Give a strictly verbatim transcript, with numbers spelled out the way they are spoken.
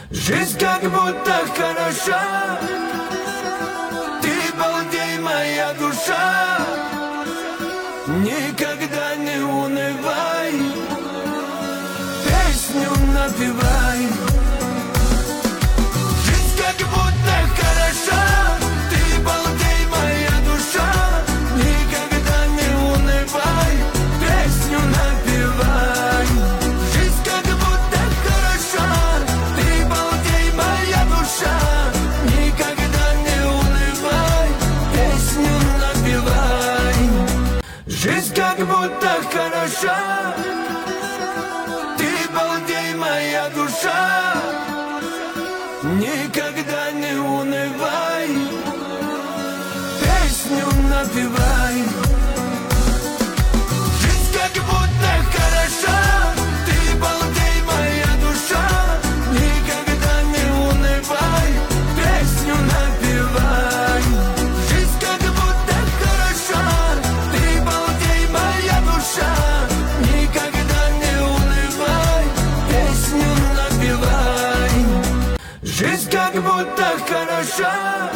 Жизнь как будто хороша, ты балдей, моя душа, никогда не унывай, песню напевай. Жизнь как будто хороша, ты балдей, моя душа, никогда не унывай, песню напевай. Жизнь как будто хороша, ты балдей, моя душа, никогда не унывай, песню напевай. Жизнь как будто хороша, ты балдей, моя душа, никогда не унывай, песню напевай. Жизнь как будто хороша, ты балдей, моя душа, никогда не унывай, песню напевай. Жизнь как будто хороша, ты балдей, моя душа, никогда не унывай, песню напевай. Жизнь как будто хороша.